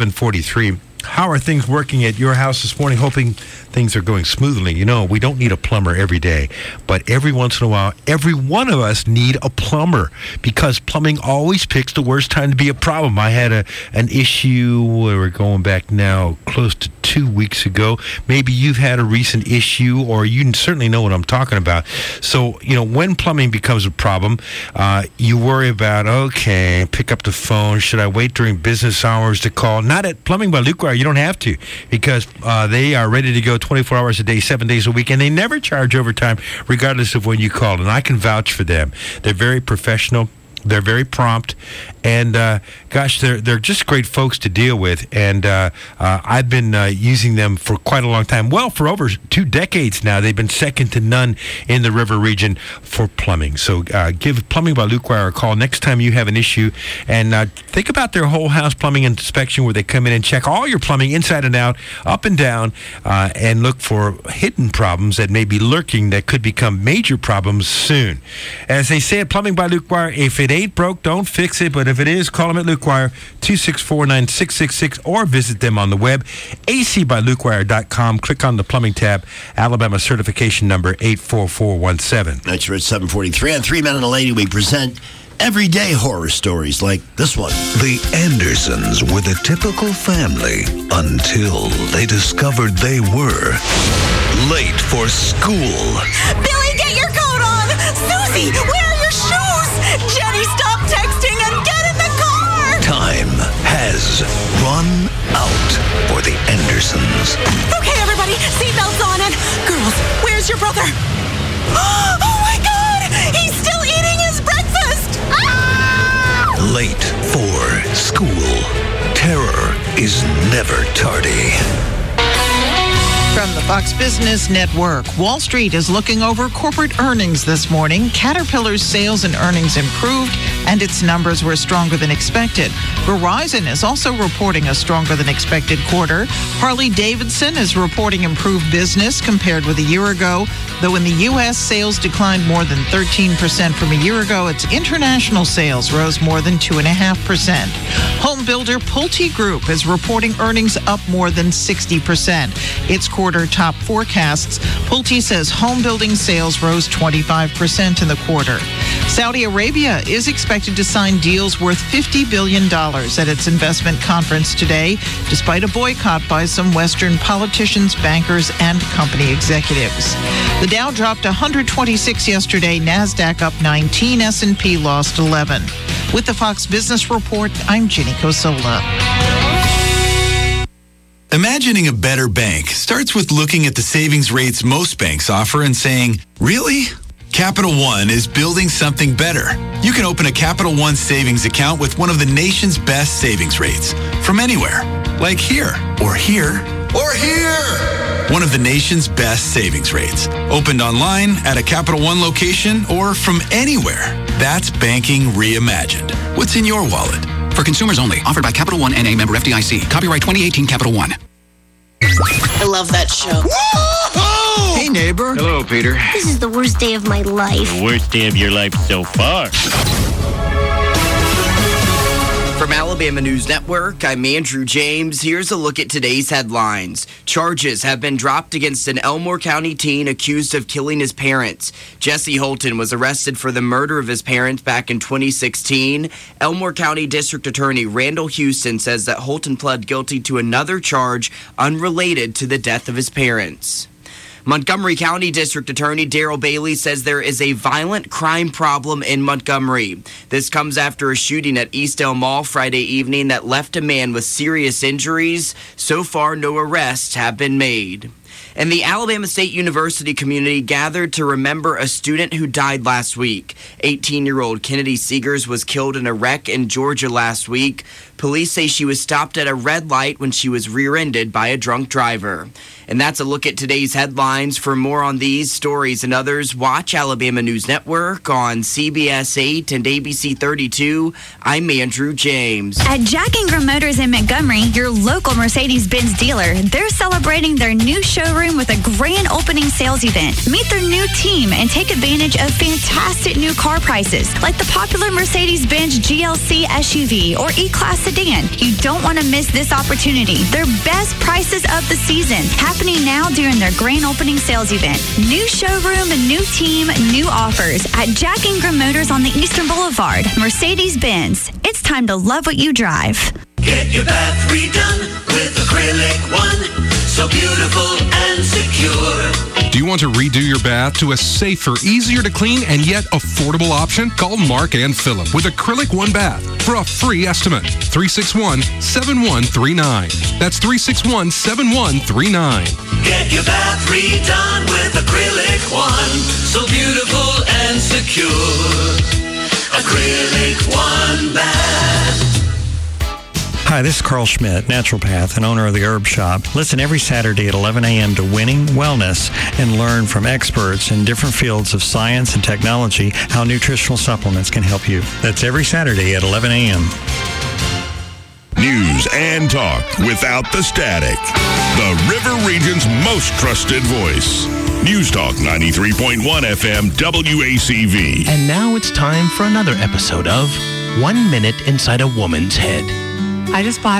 743. How are things working at your house this morning? Hoping things are going smoothly. You know, we don't need a plumber every day, but every once in a while, every one of us need a plumber, because plumbing always picks the worst time to be a problem. I had an issue, we're going back now close to 2 weeks ago. Maybe you've had a recent issue, or you certainly know what I'm talking about. So, you know, when plumbing becomes a problem, you worry about, okay, pick up the phone. Should I wait during business hours to call? Not at Plumbing by Luke Wire. You don't have to, because they are ready to go 24 hours a day, 7 days a week, and they never charge overtime regardless of when you call. And I can vouch for them. They're very professional. They're very prompt, and gosh, they're just great folks to deal with. And I've been using them for quite a long time. Well, for over 2 decades now. They've been second to none in the River region for plumbing. So give Plumbing by Luke Wire a call next time you have an issue, and think about their whole house plumbing inspection, where they come in and check all your plumbing inside and out, up and down, and look for hidden problems that may be lurking that could become major problems soon. As they say at Plumbing by Luke Wire, if it ain't broke, don't fix it. But if it is, call them at Luke Wire, 264-9666, or visit them on the web, acbylukewire.com. Click on the plumbing tab, Alabama certification number 84417. That's right, 743. On 3 Men and a Lady, we present everyday horror stories like this one. The Andersons were the typical family until they discovered they were late for school. Billy, get your coat on! Susie, where are your shoes? Jenny, stop texting and get in the car! Time has run out for the Andersons. Okay, everybody, seatbelts on, and girls, where's your brother? Oh my God! He's still eating his breakfast! Ah! Late for school. Terror is never tardy. From the Fox Business Network, Wall Street is looking over corporate earnings this morning. Caterpillar's sales and earnings improved, and its numbers were stronger than expected. Verizon is also reporting a stronger than expected quarter. Harley-Davidson is reporting improved business compared with a year ago. Though in the U.S., sales declined more than 13% from a year ago, its international sales rose more than 2.5%. Home builder Pulte Group is reporting earnings up more than 60%. Its quarter top forecasts, Pulte says home building sales rose 25% in the quarter. Saudi Arabia is expected to sign deals worth $50 billion at its investment conference today, despite a boycott by some Western politicians, bankers, and company executives. The Dow dropped 126 yesterday, NASDAQ up 19, S&P lost 11. With the Fox Business Report, I'm Ginny Cosola. Imagining a better bank starts with looking at the savings rates most banks offer and saying, really? Capital One is building something better. You can open a Capital One savings account with one of the nation's best savings rates from anywhere, like here, or here, or here. One of the nation's best savings rates. Opened online, at a Capital One location, or from anywhere. That's banking reimagined. What's in your wallet? For consumers only. Offered by Capital One N.A. member FDIC. Copyright 2018 Capital One. I love that show. Whoa! Hey, neighbor. Hello, Peter. This is the worst day of my life. The worst day of your life so far. From Alabama News Network, I'm Andrew James. Here's a look at today's headlines. Charges have been dropped against an Elmore County teen accused of killing his parents. Jesse Holton was arrested for the murder of his parents back in 2016. Elmore County District Attorney Randall Houston says that Holton pled guilty to another charge unrelated to the death of his parents. Montgomery County District Attorney Daryl Bailey says there is a violent crime problem in Montgomery. This comes after a shooting at Eastdale Mall Friday evening that left a man with serious injuries. So far, no arrests have been made. And the Alabama State University community gathered to remember a student who died last week. 18-year-old Kennedy Seegers was killed in a wreck in Georgia last week. Police say she was stopped at a red light when she was rear-ended by a drunk driver. And that's a look at today's headlines. For more on these stories and others, watch Alabama News Network on CBS 8 and ABC 32. I'm Andrew James. At Jack Ingram Motors in Montgomery, your local Mercedes-Benz dealer, they're celebrating their new showroom with a grand opening sales event. Meet their new team and take advantage of fantastic new car prices, like the popular Mercedes-Benz GLC SUV or E-Class sedan. You don't want to miss this opportunity. Their best prices of the season, happening now during their grand opening sales event. New showroom, new team, new offers at Jack Ingram Motors on the Eastern Boulevard. Mercedes-Benz. It's time to love what you drive. Get your bath redone with Acrylic One. So beautiful and secure. Do you want to redo your bath to a safer, easier to clean, and yet affordable option? Call Mark and Phillip with Acrylic One Bath for a free estimate. 361-7139. That's 361-7139. Get your bath redone with Acrylic One. So beautiful and secure. Acrylic One Bath. Hi, this is Carl Schmidt, naturopath and owner of the Herb Shop. Listen every Saturday at 11 a.m. to Winning Wellness and learn from experts in different fields of science and technology how nutritional supplements can help you. That's every Saturday at 11 a.m. News and talk without the static. The River Region's most trusted voice. News Talk 93.1 FM WACV. And now it's time for another episode of 1 Minute Inside a Woman's Head. I just bought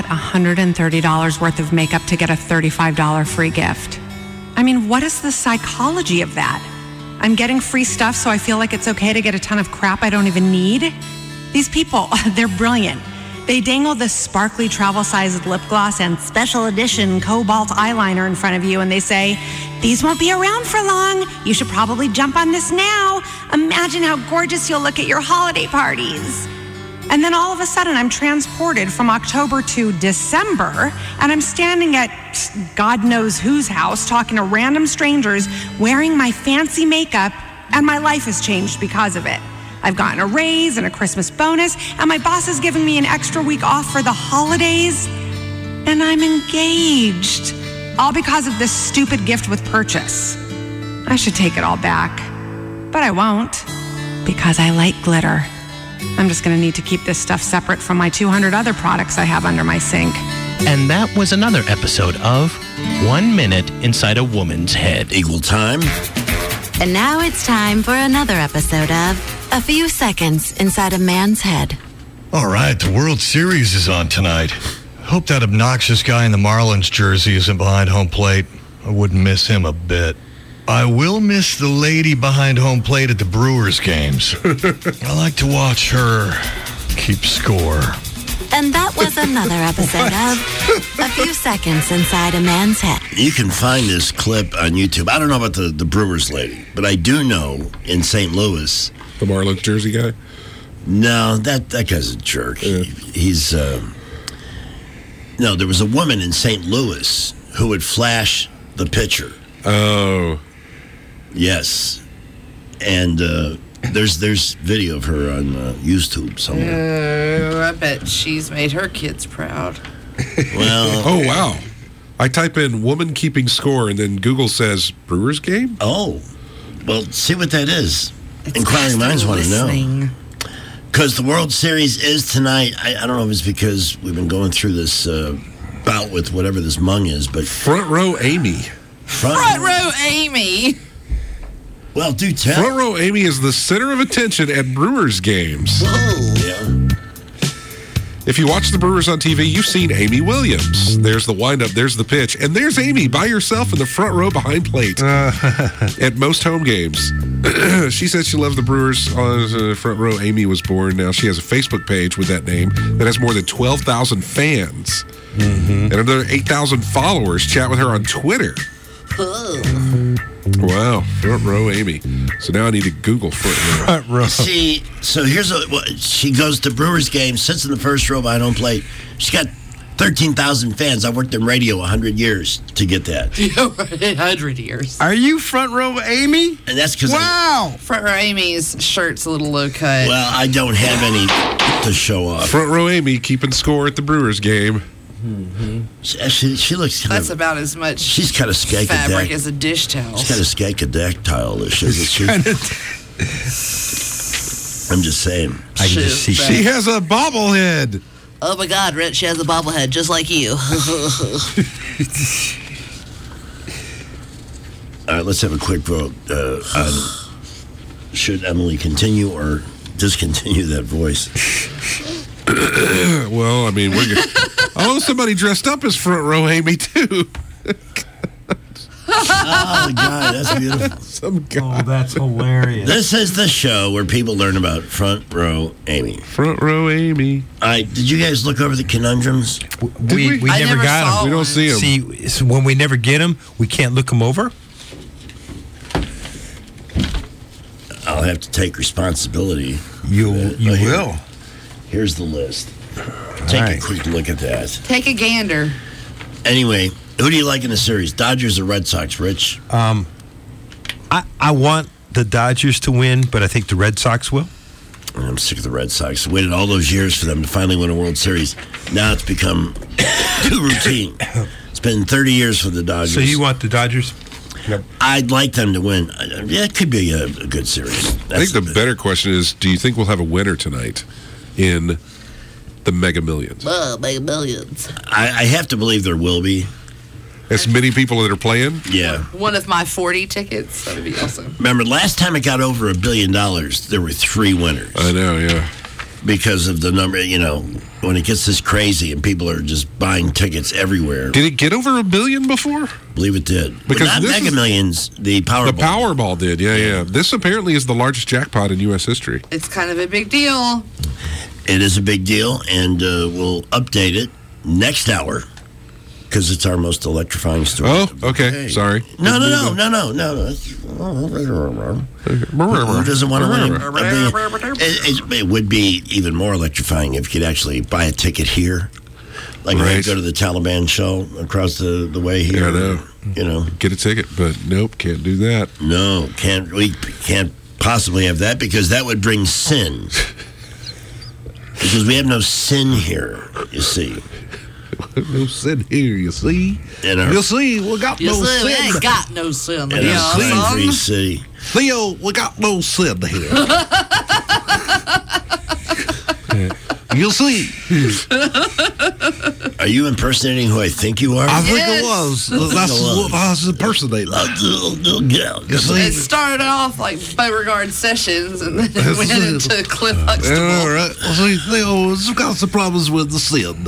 $130 worth of makeup to get a $35 free gift. I mean, what is the psychology of that? I'm getting free stuff, so I feel like it's okay to get a ton of crap I don't even need. These people, they're brilliant. They dangle this sparkly travel-sized lip gloss and special edition cobalt eyeliner in front of you, and they say, these won't be around for long. You should probably jump on this now. Imagine how gorgeous you'll look at your holiday parties. And then all of a sudden, I'm transported from October to December, and I'm standing at God knows whose house, talking to random strangers, wearing my fancy makeup, and my life has changed because of it. I've gotten a raise and a Christmas bonus, and my boss is giving me an extra week off for the holidays, and I'm engaged. All because of this stupid gift with purchase. I should take it all back, but I won't, because I like glitter. I'm just going to need to keep this stuff separate from my 200 other products I have under my sink. And that was another episode of 1 Minute Inside a Woman's Head. Equal time. And now it's time for another episode of A Few Seconds Inside a Man's Head. All right, the World Series is on tonight. Hope that obnoxious guy in the Marlins jersey isn't behind home plate. I wouldn't miss him a bit. I will miss the lady behind home plate at the Brewers games. I like to watch her keep score. And that was another episode of A Few Seconds Inside a Man's Head. You can find this clip on YouTube. I don't know about the Brewers lady, but I do know in St. Louis. The Marlins jersey guy? No, that guy's a jerk. Yeah. He's... No, there was a woman in St. Louis who would flash the pitcher. Oh. Yes. And there's video of her on YouTube somewhere. Oh, I bet she's made her kids proud. Well. Oh, wow. I type in woman keeping score, and then Google says Brewers game? Oh. Well, see what that is. Inquiring minds want to know. Because the World Series is tonight. I don't know if it's because we've been going through this bout with whatever this mung is, but... Front row Amy. Front row Amy. Well, do tell. Front row Amy is the center of attention at Brewers games. Whoa. Yeah. If you watch the Brewers on TV, you've seen Amy Williams. There's the windup, there's the pitch, and there's Amy by herself in the front row behind plate at most home games. She said she loves the Brewers on the front row. Amy was born. Now she has a Facebook page with that name that has more than 12,000 fans. And another 8,000 followers chat with her on Twitter. Wow, front row Amy. So now I need to Google front row. See, so here's she goes to Brewers games, sits in the first row behind home plate. She's got 13,000 fans. I worked in radio 100 years to get that. 100 years. Are you front row Amy? And that's because Front row Amy's shirt's a little low cut. Well, I don't have any to show off. Front row Amy keeping score at the Brewers game. She looks kind That's about as much she's kind of fabric as a dish towel. She's kind of skank-a-dactyl, isn't she? I'm just saying. I can just see she has a bobblehead. Oh my God, Rich, she has a bobblehead just like you. All right, let's have a quick vote on should Emily continue or discontinue that voice. Well, I mean, we're good. Oh, somebody dressed up as front row Amy, too. Oh, God, that's beautiful. Some guy. Oh, that's hilarious. This is the show where people learn about front row Amy. Front row Amy. Did you guys look over the conundrums? We never got them. We don't see them. See, so when we never get them, we can't look them over? I'll have to take responsibility. You will. Here's the list. Take a quick look at that. Take a gander. Anyway, who do you like in the series? Dodgers or Red Sox, Rich? I want the Dodgers to win, but I think the Red Sox will. I'm sick of the Red Sox. I waited all those years for them to finally win a World Series. Now it's become too routine. It's been 30 years for the Dodgers. So you want the Dodgers? Yep. I'd like them to win. Yeah, it could be a good series. I think the better question is, do you think we'll have a winner tonight in the Mega Millions? Mega Millions. I have to believe there will be. As many people that are playing? Yeah. One of my 40 tickets. That would be awesome. Remember, last time it got over $1 billion, there were 3 winners. I know, yeah. Because of the number, when it gets this crazy and people are just buying tickets everywhere. Did it get over $1 billion before? I believe it did. Because not Mega Millions, the Powerball. The Powerball did, yeah. This apparently is the largest jackpot in U.S. history. It's kind of a big deal. It is a big deal, and we'll update it next hour because it's our most electrifying story. Oh, okay. Sorry. No. Who doesn't want to win? It would be even more electrifying if you could actually buy a ticket here. Like right. go to the Taliban show across the way here. Yeah, I know. Get a ticket, but nope, can't do that. No, we can't possibly have that because that would bring sin. Because we have no sin here, you see. No sin here, you see. You see, we got no sin. We ain't got no sin in a sin-free city. Theo, we got no sin here. You'll see. Are you impersonating who I think you are? I think it was. That's what I was impersonating. It started off like Beauregard Sessions and then it went into Cliff Huxtable. Yeah, all right. See, Theo's got some problems with the sin.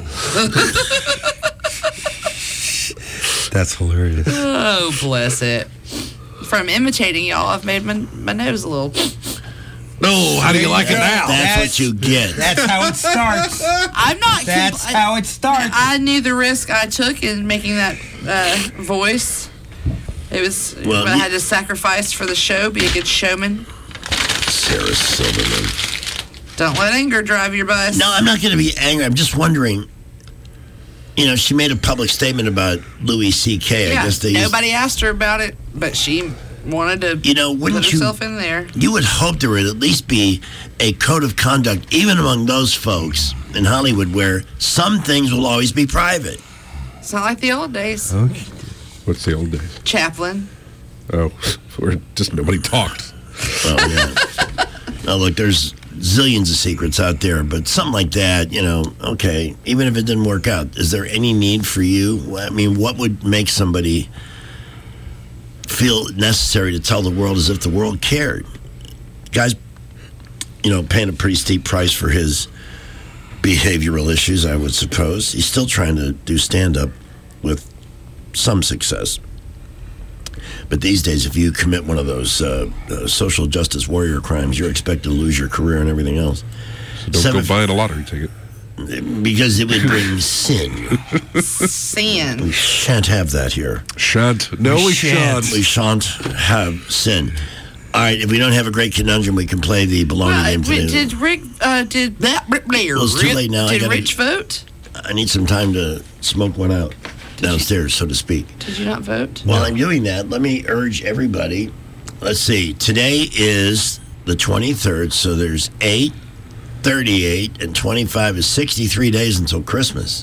That's hilarious. Oh, bless it. From imitating y'all, I've made my nose a little... No, how do you like it now? That's what you get. That's how it starts. I'm not. That's how it starts. I knew the risk I took in making that voice. It was. I had to sacrifice for the show. Be a good showman. Sarah Silverman. Don't let anger drive your bus. No, I'm not going to be angry. I'm just wondering. She made a public statement about Louis C.K. Yeah, I guess nobody asked her about it, but she wanted to put herself in there. You would hope there would at least be a code of conduct, even among those folks in Hollywood, where some things will always be private. It's not like the old days. Okay. What's the old days? Chaplin. Oh, where just nobody talked. Oh, yeah. Now, look, there's zillions of secrets out there, but something like that, okay, even if it didn't work out, is there any need for you? I mean, what would make somebody feel necessary to tell the world as if the world cared? Guy's, paying a pretty steep price for his behavioral issues, I would suppose. He's still trying to do stand-up with some success. But these days, if you commit one of those social justice warrior crimes, you're expected to lose your career and everything else. So don't go buying a lottery ticket. Because it would bring sin. Sin. We shan't have that here. Shan't. No, we shan't. We shan't have sin. All right, if we don't have a great conundrum, we can play the baloney game today. Did Rick, did that, Well, it's too late now. Did Rich vote? I need some time to smoke one out downstairs, so to speak. Did you not vote? While I'm doing that, let me urge everybody. Let's see. Today is the 23rd, so there's 8, 38, and 25 is 63 days until Christmas.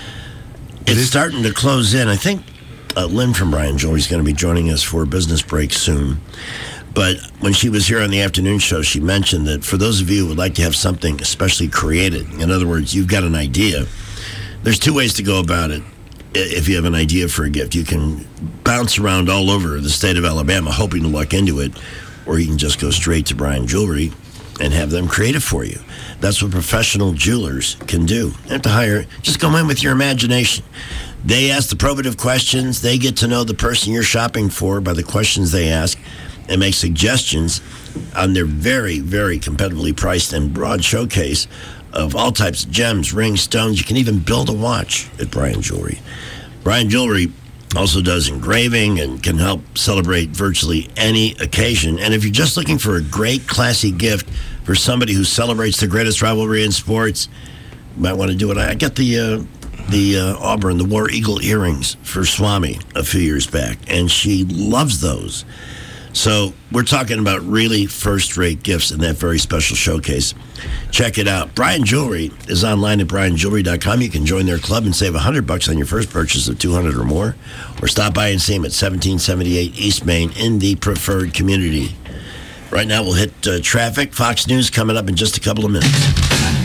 It's starting to close in. I think Lynn from Brian Jewelry is going to be joining us for a business break soon. But when she was here on the afternoon show, she mentioned that for those of you who would like to have something especially created, in other words, you've got an idea, there's 2 ways to go about it. If you have an idea for a gift, you can bounce around all over the state of Alabama hoping to luck into it, or you can just go straight to Brian Jewelry and have them create it for you. That's what professional jewelers can do. You don't have to hire, just go in with your imagination. They ask the probative questions. They get to know the person you're shopping for by the questions they ask and make suggestions on their very, very competitively priced and broad showcase of all types of gems, rings, stones. You can even build a watch at Brian Jewelry. Brian Jewelry also does engraving and can help celebrate virtually any occasion. And if you're just looking for a great, classy gift for somebody who celebrates the greatest rivalry in sports, you might want to do it. I got the Auburn, the War Eagle earrings for Swami a few years back, and she loves those. So we're talking about really first-rate gifts in that very special showcase. Check it out. Brian Jewelry is online at brianjewelry.com. You can join their club and save $100 on your first purchase of $200 or more, or stop by and see them at 1778 East Main in the preferred community. Right now we'll hit traffic. Fox News coming up in just a couple of minutes.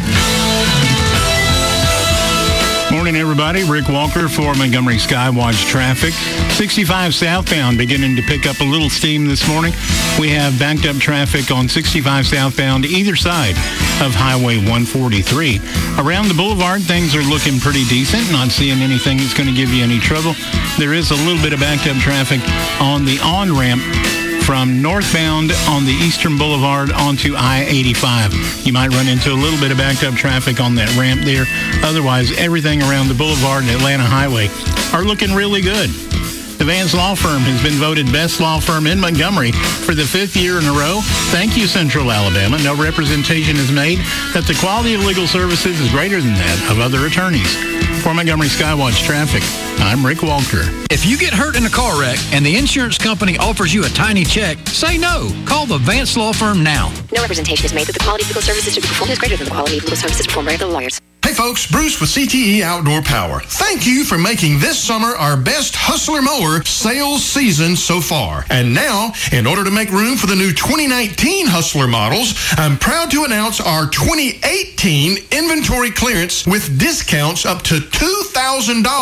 Morning, everybody. Rick Walker for Montgomery Skywatch Traffic. 65 southbound beginning to pick up a little steam this morning. We have backed up traffic on 65 southbound either side of Highway 143. Around the boulevard, things are looking pretty decent. Not seeing anything that's going to give you any trouble. There is a little bit of backed up traffic on the on-ramp from northbound on the Eastern Boulevard onto I-85. You might run into a little bit of backed up traffic on that ramp there. Otherwise, everything around the boulevard and Atlanta Highway are looking really good. The Vance Law Firm has been voted best law firm in Montgomery for the 5th year in a row. Thank you, Central Alabama. No representation is made that the quality of legal services is greater than that of other attorneys. For Montgomery Skywatch Traffic, I'm Rick Walker. If you get hurt in a car wreck and the insurance company offers you a tiny check, say no. Call the Vance Law Firm now. No representation is made that the quality of legal services to be performed is greater than the quality of legal services performed by other lawyers. Hey folks, Bruce with CTE Outdoor Power. Thank you for making this summer our best Hustler mower sales season so far. And now, in order to make room for the new 2019 Hustler models, I'm proud to announce our 2018 inventory clearance with discounts up to $2,000